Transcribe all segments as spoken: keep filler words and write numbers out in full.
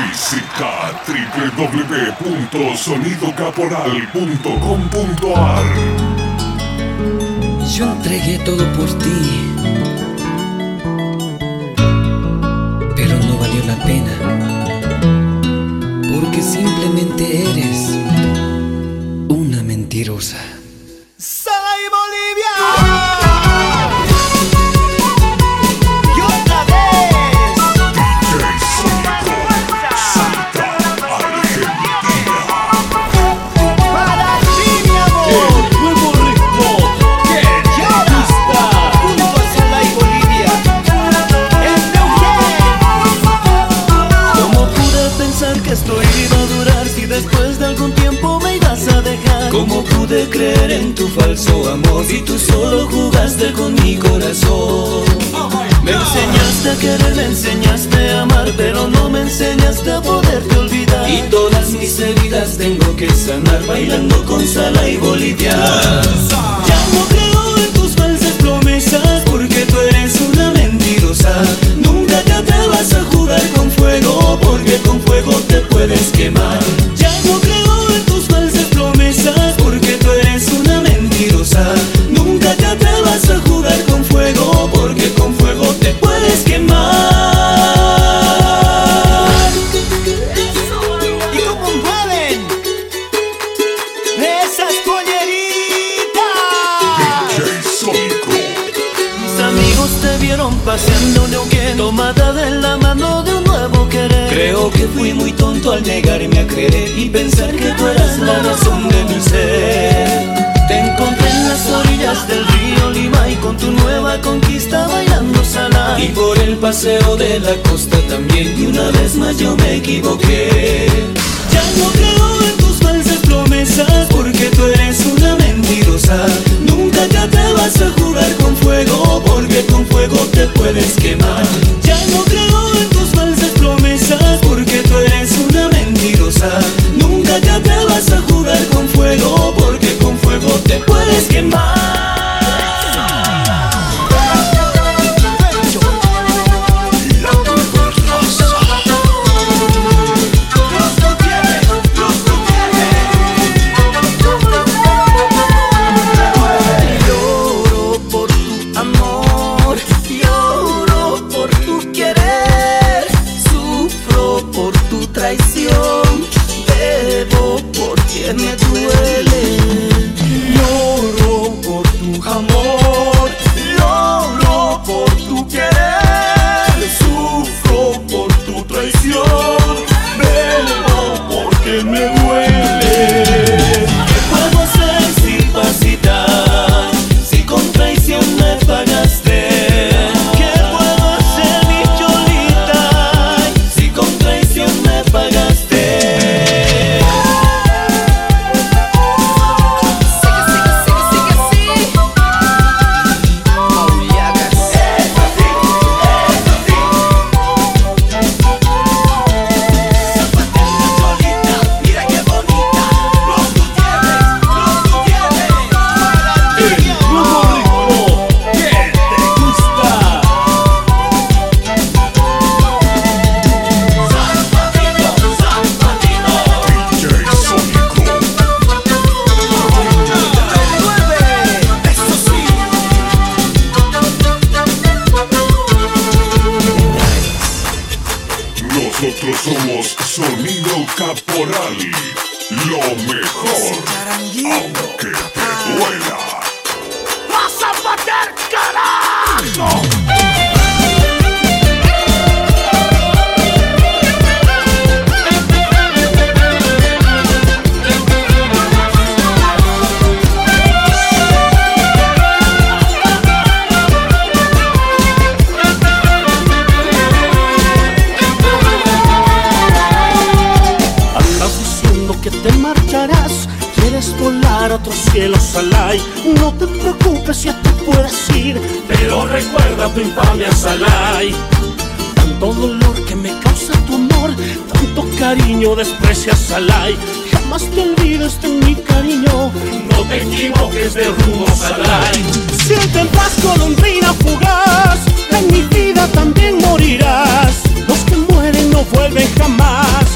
Música doble u doble u doble u punto sonido caporal punto com punto a r. Yo entregué todo por ti, pero no valió la pena, porque simplemente eres una mentirosa. ¡Soy Bolivia! ¿Cómo pude creer en tu falso amor si tú solo jugaste con mi corazón? Me enseñaste a querer, me enseñaste a amar, pero no me enseñaste a poderte olvidar. Y todas mis heridas tengo que sanar bailando con Sala y Bolivia. Ya no creo en tus falsas promesas, porque tú eres una mentirosa. Nunca te atrevas a jugar con fuego, porque con fuego te puedes quemar. Ya no creo en tus falsas promesas, porque tú eres una mentirosa. Nunca te atrevas a jugar con fuego, porque con fuego te puedes quemar. ¿Y cómo mueven esas polleritas? D J Sónico. Mis amigos te vieron paseando de Neuquén, tomada de la mano de un nuevo querer. Creo que fui muy tonto al negarme a creer y pensar que tú eras la razón de mi ser. Te encontré en las orillas del río Lima y con tu nueva conquista bailando Sala. Y por el paseo de la costa también, y una vez más yo me equivoqué. Ya no creo en tus falsas promesas, porque tú eres una mentirosa. Nunca te atrevas a jugar con fuego, porque con fuego te puedes quemar. Ya no creo en tus falsas promesas, porque tú eres una mentirosa. Nunca te atrevas a jugar con fuego, porque con fuego te puedes quemar. Me duele, lloro por tu amor, lloro por tu querer, sufro por tu traición, bebo porque me duele. ¿Qué puedo hacer sin pasitar, si con traición me pagaste? ¿Qué puedo hacer, mi cholita, si con traición me pagaste? Nosotros somos Sonido Caporal, lo mejor, aunque te duela. ¡Vas a matar, carajo! Que te marcharás, quieres volar a otros cielos, Salai. No te preocupes, ya te puedes ir, pero recuerda tu infamia, Salai. Tanto dolor que me causa tu amor, tanto cariño desprecias, Salai. Jamás te olvides de mi cariño, no te equivoques de rumbo, Salai. Siente en paz, golondrina fugaz, en mi vida también morirás. Los que mueren no vuelven jamás.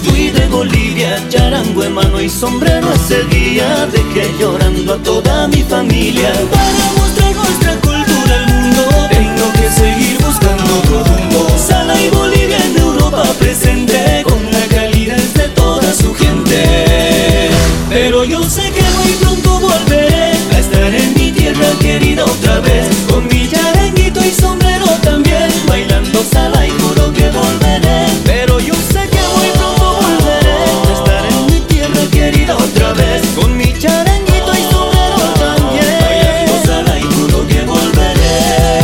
fui de Bolivia, charango en mano y sombrero ese día. Dejé llorando a toda mi familia. Para mostrar nuestra cultura al mundo, tengo que seguir buscando otro rumbo. Sala y Bolivia en Europa presente, con la calidez de toda su gente. Pero yo sé que muy pronto volveré a estar en mi tierra querida otra vez, con mi charanguito y sombrero también, bailando sala y juro que volveré. Pero yo sé que muy pronto volveré a estar en mi tierra querida otra vez, con mi charanguito y sombrero también, bailando sala y juro que volveré.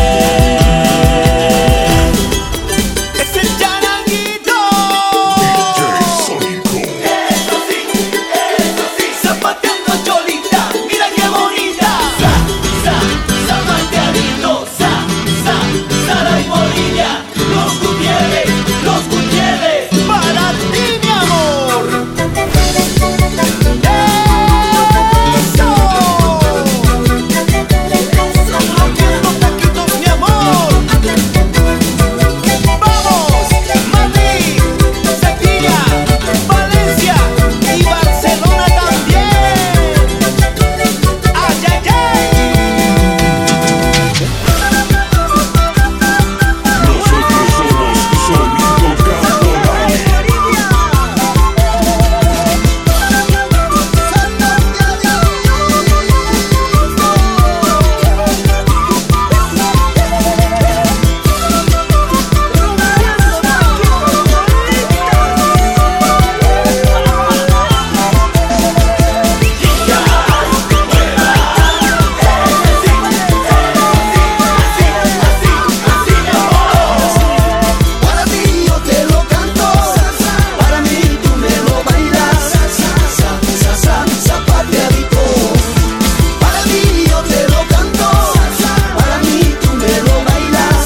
Es el charanguito. Eso sí, eso sí, zapateando cholita, mira qué bonita. Sa, sa, zapateadito, sa, sa, Sara y Bolivia, los Gutiérrez, los Gutiérrez. Para ti, mi amor. Eso. Rompiendo taquitos, mi amor. Vamos, Madrid, Sevilla, Valencia y Barcelona también. Ay, ay, ay. Nosotros somos Sonido Caporal. Para ti yo te lo canto, para mí tú me lo bailas, zapateadito. Para ti yo te lo canto, para mí tú me lo bailas,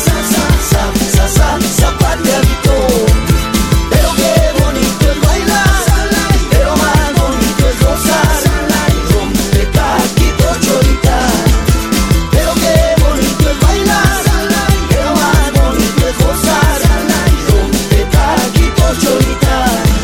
zapateadito. Pero qué bonito es bailar, pero más bonito es gozar, rompe taquito cholita. Pero qué bonito es bailar, pero más bonito es gozar, rompe taquito cholita.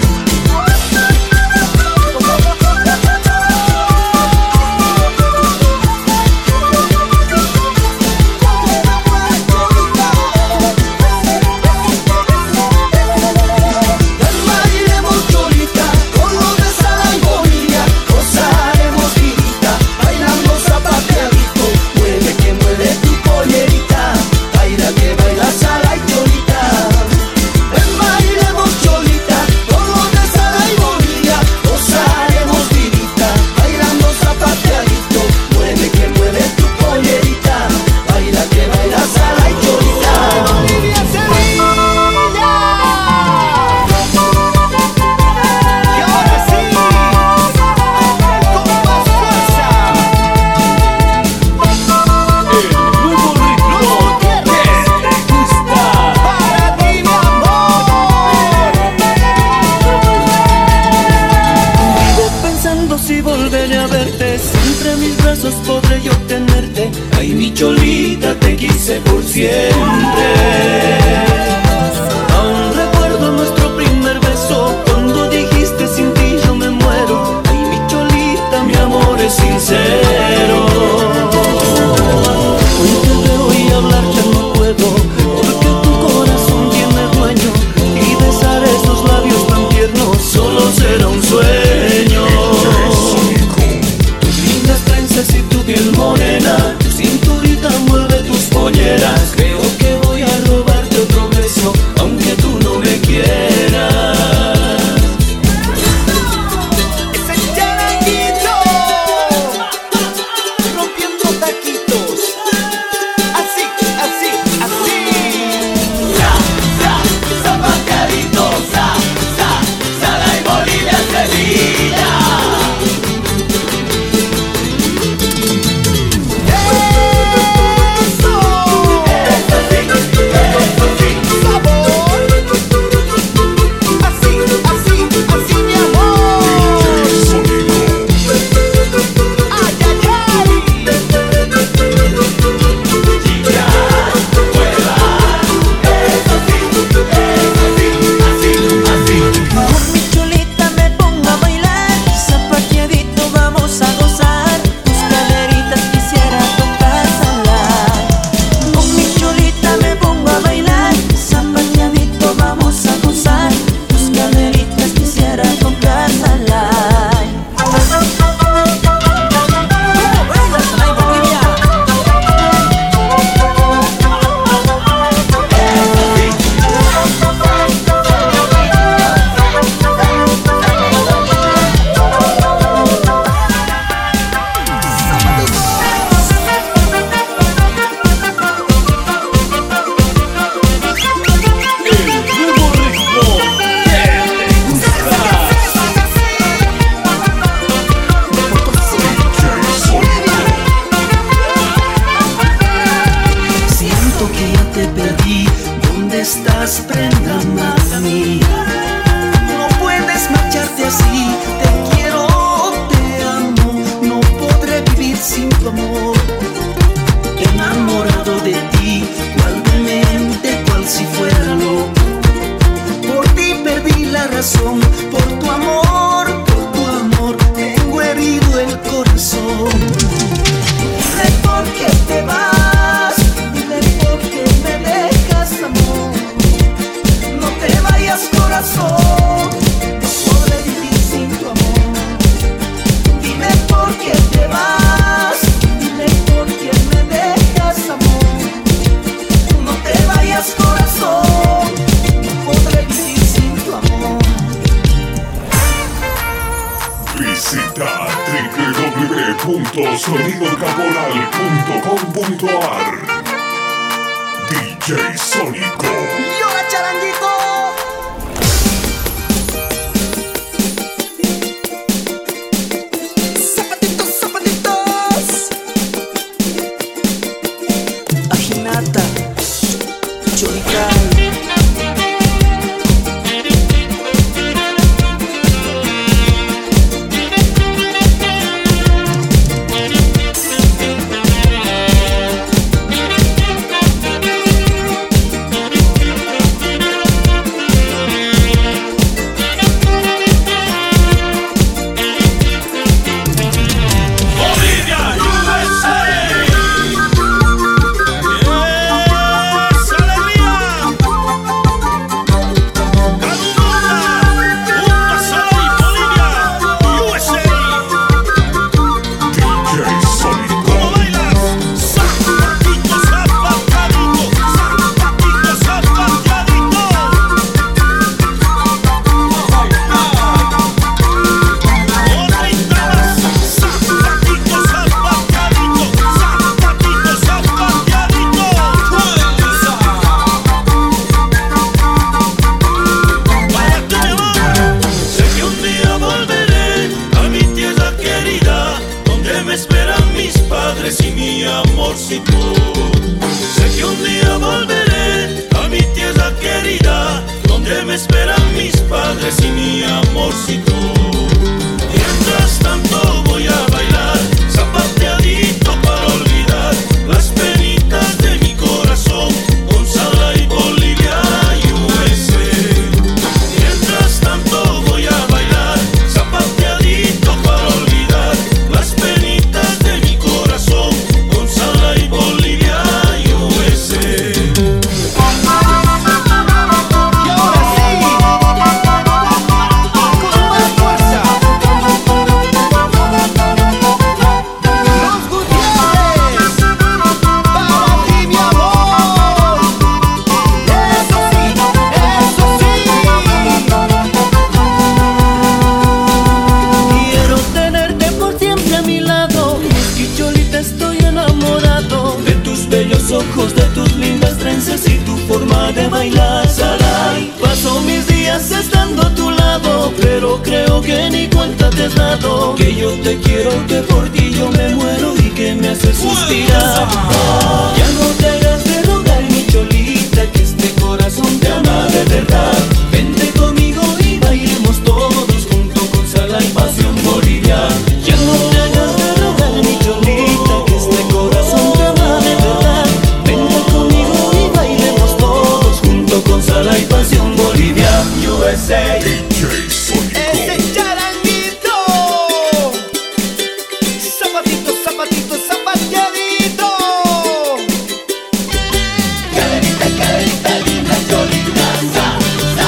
Bailaremos cholita, con los de Sala y Bolivia, gozaremos vidita, bailando zapateadito, mueve que mueve tu pollerita, baila que baila Sala y Cholita. Bailaremos cholita, con los de Sala y Bolivia, gozaremos vidita, bailando zapateadito, mueve que mueve tu pollerita, baila que baila Sala y Cholita. Bolivia, Sevilla. Y ahora sí, con más fuerza, El nuevo ritmo que te gusta. para ti, mi amor. Vivo pensando si volveré a verte, siempre en mis brazos podré yo tenerte. Ay, mi cholita, te quise por siempre. Aún recuerdo nuestro primer beso, cuando dijiste sin ti yo me muero. Ay, mi cholita, mi amor es sincero. Hoy te veo y hablar ya no puedo, porque tu corazón tiene dueño, y besar esos labios tan tiernos solo será un sueño. Tus lindas trenzas y tu piel morena, tu cinturita mueve tus polleras. Creo que voy a la razón. Por tu amor, por tu amor, tengo herido el corazón. Dile por qué te vas, dile por qué me dejas, amor. No te vayas, corazón, no podré vivir sin tu amor. Dime por qué te vas, dime por qué me dejas, amor. No te vayas, corazón, no podré vivir sin tu amor. Visita doble u doble u doble u punto sonido caporal punto com punto a r. D J Sónico. ¡Y hola, charanguito! Que yo te quiero, que por ti yo me muero y que me haces suspirar. Ya no te hagas de rogar, mi cholita, que este corazón te ama de verdad. Vente conmigo y bailemos todos junto con Sala y Pasión Bolivia. Ya no te hagas de rogar, mi cholita, que este corazón te ama de verdad. Vente conmigo y bailemos todos junto con Sala y Pasión Bolivia. U S A. D J Sónico. Caderita, caderita linda, cholita, sa,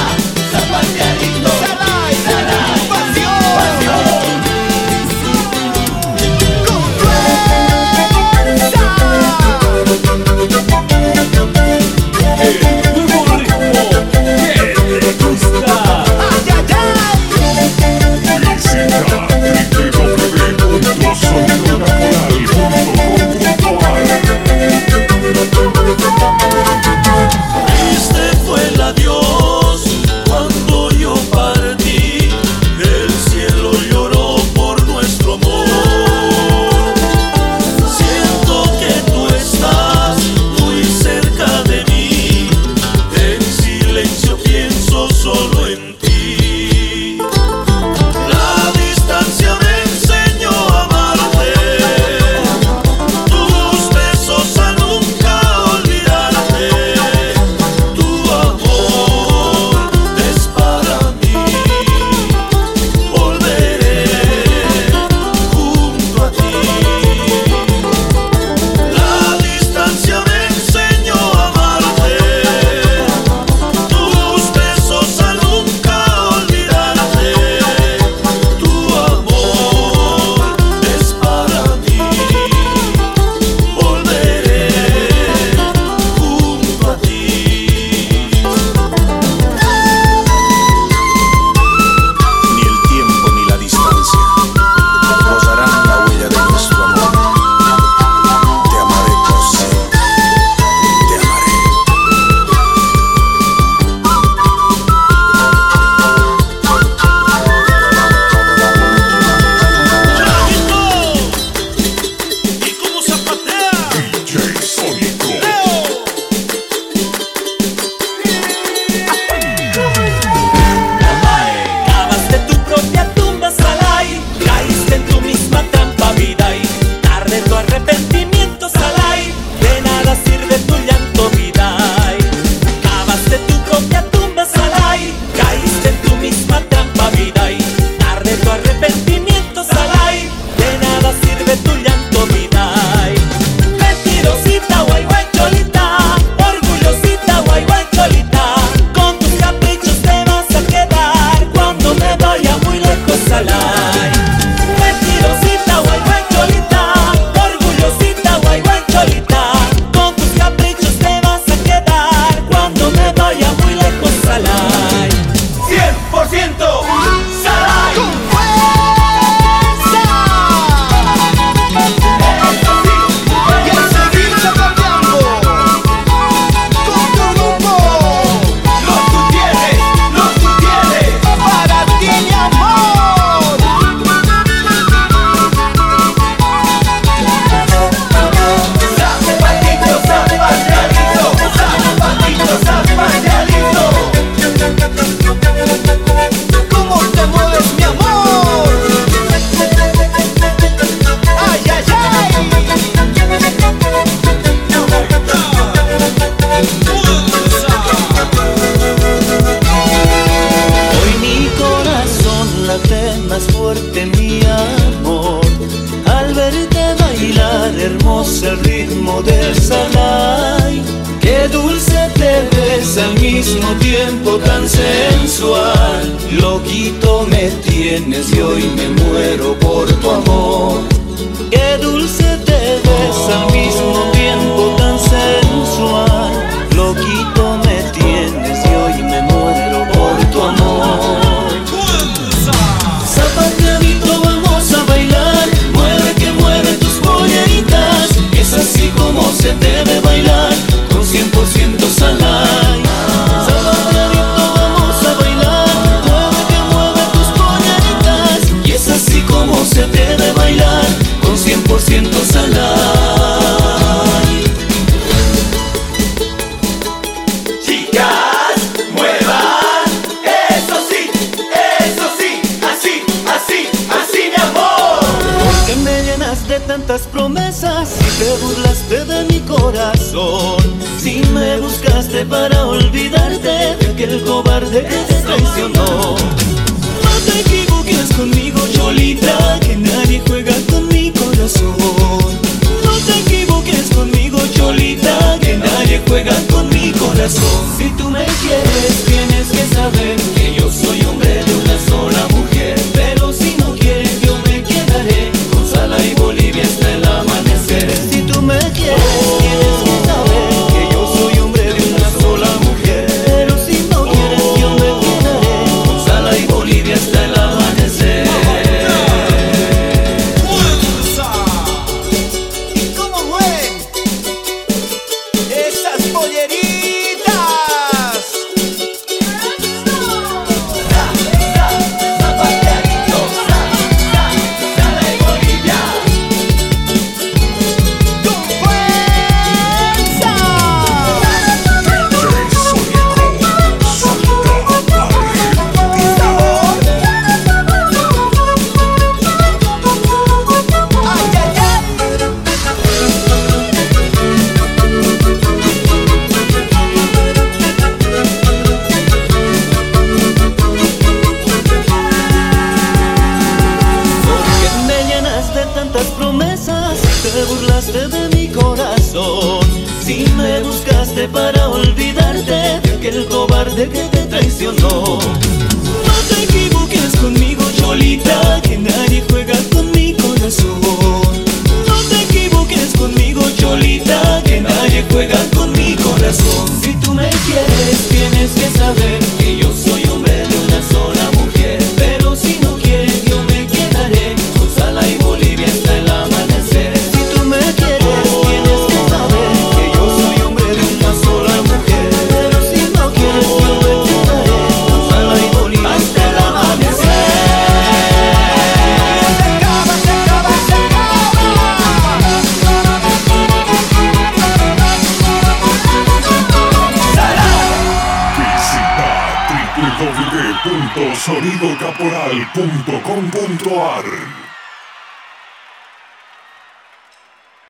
Loquito me tienes y hoy me muero por tu amor. Qué dulce te ves al mismo tiempo tan sensual. Loquito me tienes y hoy me muero por tu amor. Zapateadito vamos a bailar, mueve que mueve tus polleritas. Es así como se debe bailar, con cien por ciento Salai. Zapateadito vamos a bailar, mueve que mueve tus polleritas. Y es así como se debe bailar, con cien por ciento Salai. Chicas, muevan, eso sí, eso sí, así, así, así mi amor. Porque me llenas de tantas promesas y te burlaste de mi corazón. Si me buscaste para olvidarte de aquel cobarde que te traicionó. No te equivoques conmigo, Cholita, que nadie juega con mi corazón. No te equivoques conmigo, Cholita, que nadie juega con mi corazón. Si tú me quieres, tienes que saber que yo soy hombre de una sola mujer. Pero si no quieres, yo me quedaré con Sala y Bolivia hasta el amanecer. Si tú me quieres, tienes que saber que yo soy hombre de una sola mujer. Pero si no quieres, yo me quedaré con Sala y Bolivia hasta el amanecer. ¿Y cómo mueven esas polleritas? Zapateadito, Sala y Bolivia. ¡Con fuerza! ¡Ay, ay, ay! Porque me llenas de tantas promesas, te burlaste de mi corazón. Si me buscaste para olvidarte de aquel cobarde que te traicionó. No te equivoques conmigo, Cholita, que nadie juega con mi corazón. No te equivoques conmigo, Cholita, que nadie juega con mi corazón. Si tú me quieres, tienes que saber que yo soy hombre de una sola mujer. Pero si no quieres, yo me quedaré con Sala y Bolivia hasta el amanecer. Si tú me quieres, tienes que saber que yo soy hombre de una sola mujer. Pero si no quieres, yo me quedaré con Sala y Bolivia hasta el amanecer. Se acaba, se acaba, se acaba. Visita w w w punto sonido caporal punto com punto a r